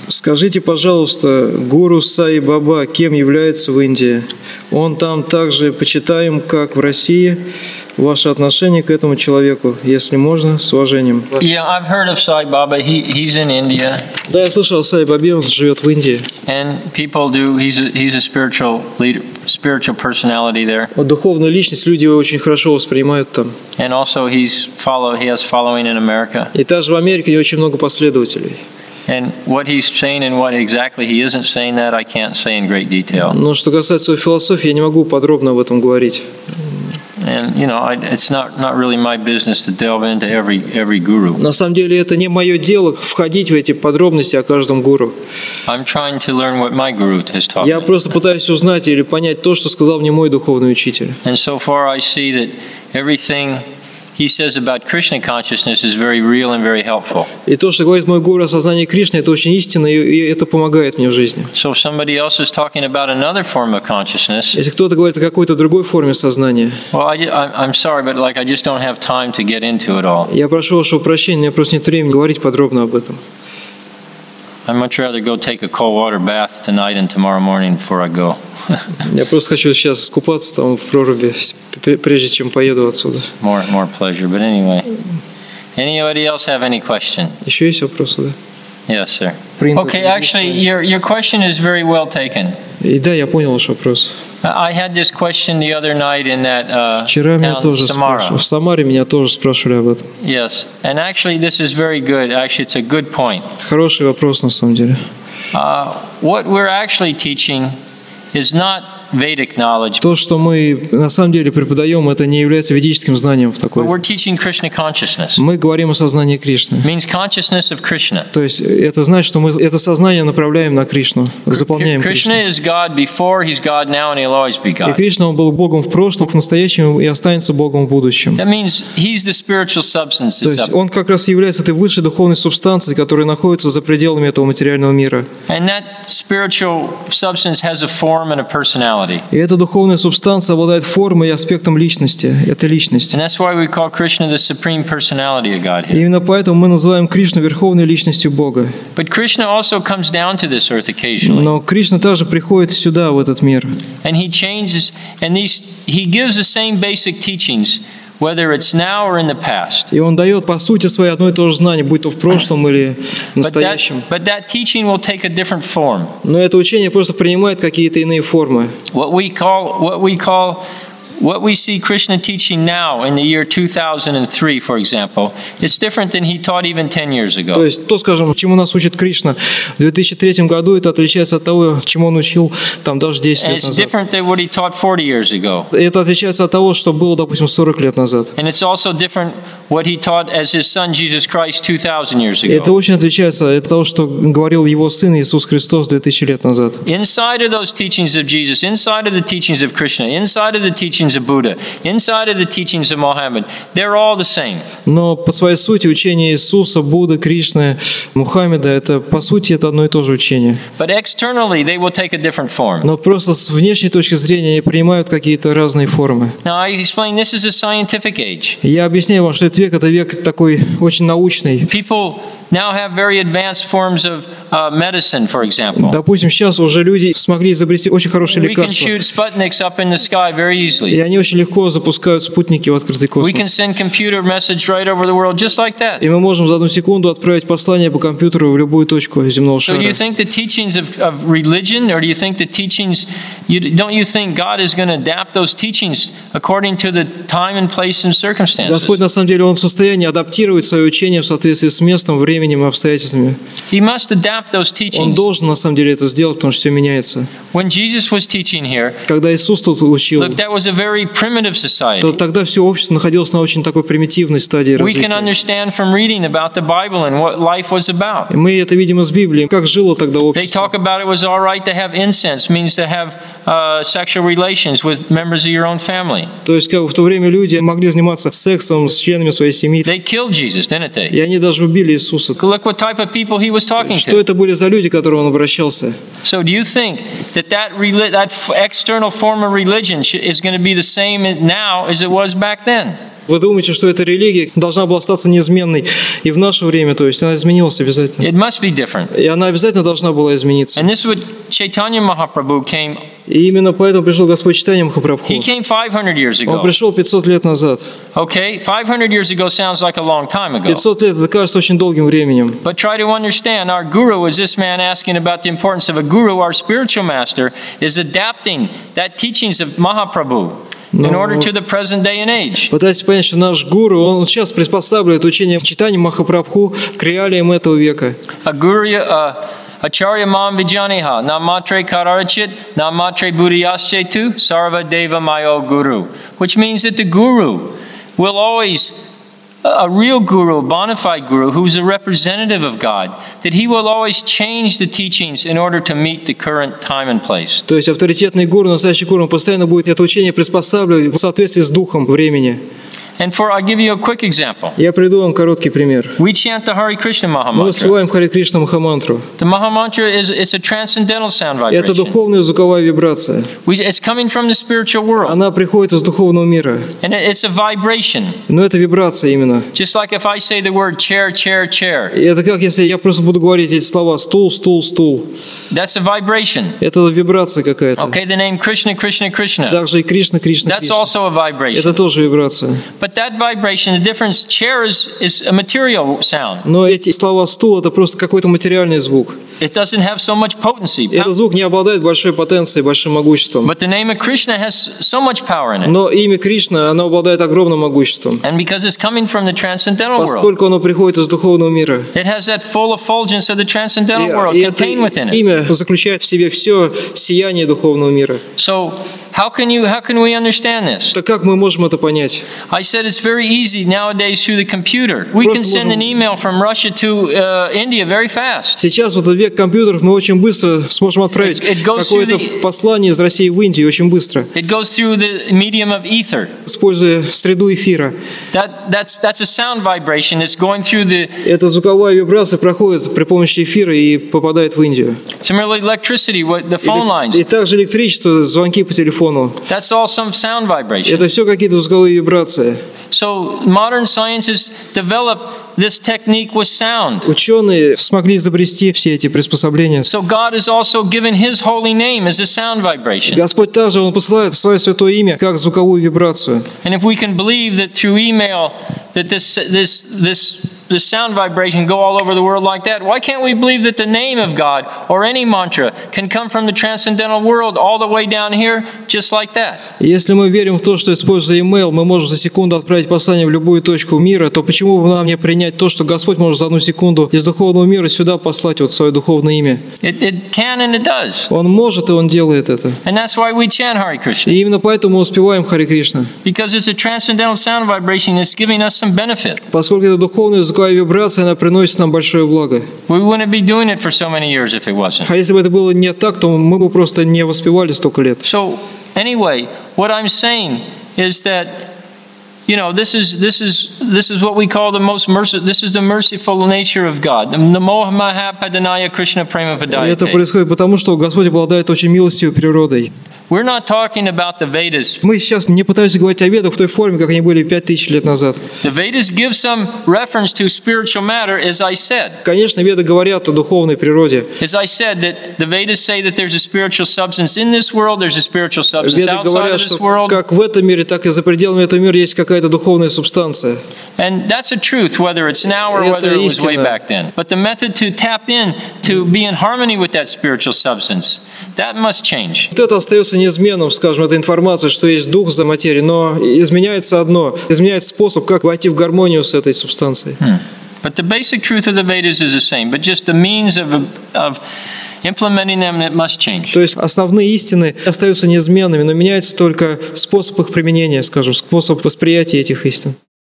Скажите, пожалуйста, гуру Сай Баба кем является в Индии? Он там так же почитаем, как в России? Ваше отношение к этому человеку, если можно, с уважением. Yeah, I've heard of Sai Baba. He's in India, Да, я слышал о Сай Бабе, он живет в Индии. and people do. He's a spiritual leader, spiritual personality there, Вот духовную личность люди его очень хорошо воспринимают там. and also he has following in America. И также в Америке у него очень много последователей. And what he's saying and what exactly he isn't saying, that I can't say in great detail. Но что касается его философии, я не могу подробно об этом говорить. And it's not really my business to delve into every guru. На самом деле это не мое дело входить в эти подробности о каждом гуру. I'm trying to learn what my guru has taught Я me. просто пытаюсь узнать или понять то, что сказал мне мой духовный учитель. And so far I see that everything he says about Krishna consciousness is very real and very helpful. И то, что говорит мой гуру о сознании Кришны, это очень истинно, и это помогает мне в жизни. So if somebody else is talking about another form of consciousness, Если кто-то говорит о какой-то другой форме сознания, well, I'm sorry, but I just don't have time to get into it all. я прошу вашего прощения, у меня просто нет времени говорить подробно об этом. I'd much rather go take a cold water bath tonight and tomorrow morning before I go. Я просто хочу сейчас искупаться там в проруби, прежде чем поеду отсюда. More pleasure, but anyway. Anybody else have any question? Еще есть вопросы, да? Yes, sir. Принято. Okay, actually, your question is very well taken. И да, я понял ваш вопрос. I had this question the other night in that Вчера меня town, тоже Samara. спрашивали, в Самаре меня тоже спрашивали об этом. Yes, and actually, this is very good. Actually, it's a good point. Хороший вопрос на самом деле. What we're actually teaching is not Vedic knowledge, То, что мы на самом деле преподаем, это не является ведическим знанием в такой. but we're teaching Krishna consciousness. Мы говорим о сознании Кришны. It means consciousness of Krishna. То есть это значит, что мы это сознание направляем на Кришну, заполняем Кришну. Krishna is God before, He's God now, and He'll always be И God. Кришна, он был Богом в прошлом, в настоящем и останется Богом в будущем. That means He's the spiritual substance То that's есть up. он как раз является этой высшей духовной субстанцией, которая находится за пределами этого материального мира. And that spiritual substance has a form and a personality. И эта духовная субстанция обладает формой и аспектом личности. Это личность. And that's why we call Krishna the supreme personality of И Godhead. именно поэтому мы называем Кришну верховной личностью Бога. But Krishna also comes down to this earth occasionally. Но Кришна также приходит сюда, в этот мир. And He changes, and He gives the same basic teachings, whether it's now or in the past. И Он дает, по сути, свое одно и то же знание, будь то в прошлом или в настоящем. But that teaching will take a different form. Но это учение просто принимает какие-то иные формы. What we see Krishna teaching now in the year 2003, for example, is different than He taught even 10 years То ago. есть то, скажем, чему нас учит Кришна в 2003 году, это отличается от того, чему Он учил там даже 10 And лет it's назад. different than what He taught 40 years ago. Это отличается от того, что было, допустим, 40 лет назад. And it's also different what He taught as His Son Jesus Christ 2,000 years И это ago. очень отличается от того, что говорил Его Сын Иисус Христос 2000 лет назад. Inside of those teachings of Jesus, inside of the teachings of Krishna, inside of the teachings of Buddha, inside of the teachings of Muhammad, they're all the same. Но по своей сути учение Иисуса, Будды, Кришны, Мухаммеда, это по сути это одно и то же учение. But externally, they will take a different form. Но просто с внешней точки зрения они принимают какие-то разные формы. Now, I explain this is a scientific age. И я объясняю вам, что этот век – это век такой очень научный. People now have very advanced forms of medicine, for example. Допустим, сейчас уже люди смогли изобрести очень хорошие We can лекарства. shoot Sputniks up in the sky very И easily. они очень легко запускают спутники в открытый We can космос. send computer message right over the world just like that. И мы можем за одну секунду отправить послание по компьютеру в любую точку земного So do you шара. think the teachings of religion, or do you think the teachings, don't you think God is going to adapt those teachings according to the time and place and circumstances? Господь, на самом деле, Он в состоянии адаптировать свое учение в соответствии с местом, временем и обстоятельствами. He must adapt those Он teachings. должен, на самом деле, это сделать, потому что все меняется. When Jesus was teaching here, Когда Иисус тут учил, look, that was a very primitive то society. тогда все общество находилось на очень такой примитивной стадии We can развития. understand from reading about the Bible and what life was about. И мы это видим из Библии, как жило тогда They общество. talk about it was all right to have incense, means to have sexual relations with members of your own family. То есть как в то время люди могли заниматься сексом с членами своей семьи. They killed Jesus, didn't they? И они даже убили Иисуса. обращаются. Look what type of people he was talking Что to. это были за люди, к которым он обращался? So do you think that that external form of religion is going to be the same now as it was back then? Вы думаете, что эта религия должна была остаться неизменной и в наше время, то есть она изменилась обязательно. It must be different. И она обязательно должна была измениться. And this is what Chaitanya Mahaprabhu came. И именно поэтому пришел Господь Чайтанья Махапрабху. He came 500 years Он ago. пришел 500 лет назад. Okay, 500 years ago sounds like a long time ago. 500 лет, это кажется очень долгим временем. But try to understand, our guru, is this man asking about the importance of a guru, our spiritual master, is adapting that teachings of Mahaprabhu in order to the present day and age. Пытайтесь понять, что наш гуру, он сейчас приспосабливает учение Чайтаньи Махапрабху к реалиям этого века. A guru, Acharya Mam Vijaniha, Namatre Kararachit, Namatre Buddhiyasyetu, Sarva Deva Mayo Guru. Which means that the guru will always, a real guru, a bona fide guru, who's a representative of God, that he will always change the teachings in order to meet the current time and place. То есть авторитетный гуру, настоящий гуру, он постоянно будет это учение приспосабливать в соответствии с духом времени. And I'll give you a quick example. Я приведу вам короткий пример. We chant the Hare Krishna Мы Mahamantra. воспеваем Харе Кришна Махамантру. The Mahamantra is a transcendental sound Это vibration. духовная звуковая вибрация. It's coming from the spiritual world. Она приходит из духовного мира. And it's a vibration. Но это вибрация именно. Just like if I say the word chair, chair, chair. И это как если я просто буду говорить эти слова стул, стул, стул. That's a vibration. Это вибрация какая-то. Okay, the name Krishna, Krishna, Krishna. Также и Кришна, Кришна, That's Кришна. also a vibration. Это тоже вибрация. But that vibration, the difference, chair is a material sound. Но эти слова стул это просто какой-то материальный звук. It doesn't have so much potency. Этот звук не обладает большой потенцией, большим могуществом. But the name of Krishna has so much power in it. Но имя Кришна, оно обладает огромным могуществом. And because it's coming from the transcendental world, Поскольку оно приходит из духовного мира. it has that full effulgence of the transcendental world И это contained within it. имя заключает в себе все сияние духовного мира. So how can we understand this? Так как мы можем это понять? I said it's very easy nowadays through the computer. We can send an email from Russia to India very fast. Сейчас вот этот век компьютеров мы очень быстро сможем отправить It goes какое-то through послание из России в Индию очень быстро, It goes through the medium of ether. используя среду эфира. That's a sound vibration that's going through the. Эта звуковая вибрация проходит при помощи эфира и попадает в Индию. Similarly, electricity, the phone lines. И также электричество, звонки по телефону. That's all some sound vibration. Это все какие-то звуковые вибрации. So modern science has developed this technique with sound. Ученые смогли изобрести все эти приспособления. So God has also given His holy name as a sound vibration. Господь также Он посылает свое святое имя как звуковую вибрацию. And if we can believe that through email that this sound vibration go all over the world like that, why can't we believe that the name of God or any mantra can come from the transcendental world all the way down here just like that? Если мы верим в то, что используя email, мы можем за секунду отправить послание в любую точку мира, то почему бы нам не принять то, что Господь может за одну секунду из духовного мира сюда послать вот свое духовное имя? It can and it does. Он может и Он делает это. And that's why we chant Hare Krishna. И именно поэтому мы успеваем Харе Кришна. Because it's a transcendental sound vibration that's giving us some benefit. Поскольку это духовная звуковая вибрация, она приносит нам большое благо. We wouldn't be doing it for so many years if it wasn't. А если бы это было не так, то мы бы просто не воспевали столько лет. So anyway, what I'm saying is that, you know, this is what we call the most merciful. This is the merciful nature of God. Namo Mahapadanaya Krishna Prema И это Padayate. происходит потому, что Господь обладает очень милостивой природой. We're not talking about the Vedas. Мы сейчас не пытаемся говорить о ведах в той форме, как они были 5000 лет назад. The Vedas give some reference to spiritual matter, as I said. Конечно, веды говорят о духовной природе. As I said, that the Vedas say that there's a spiritual substance in this world, there's a spiritual substance Веды outside говорят, of this что world. как в этом мире, так и за пределами этого мира есть какая-то духовная субстанция. And that's a truth, whether it's now or whether it was way back then. But the method to tap in, to be in harmony with that spiritual substance, that must change. Вот это остается неизменным, скажем, эта информация, что есть дух за материей, но изменяется одно, изменяется способ, как войти в гармонию с этой субстанцией. But the basic truth of the Vedas is the same, but just the means of implementing them, it must change. То есть основные истины остаются неизменными, но меняется только способ их применения, скажем, способ восприятия этих истин.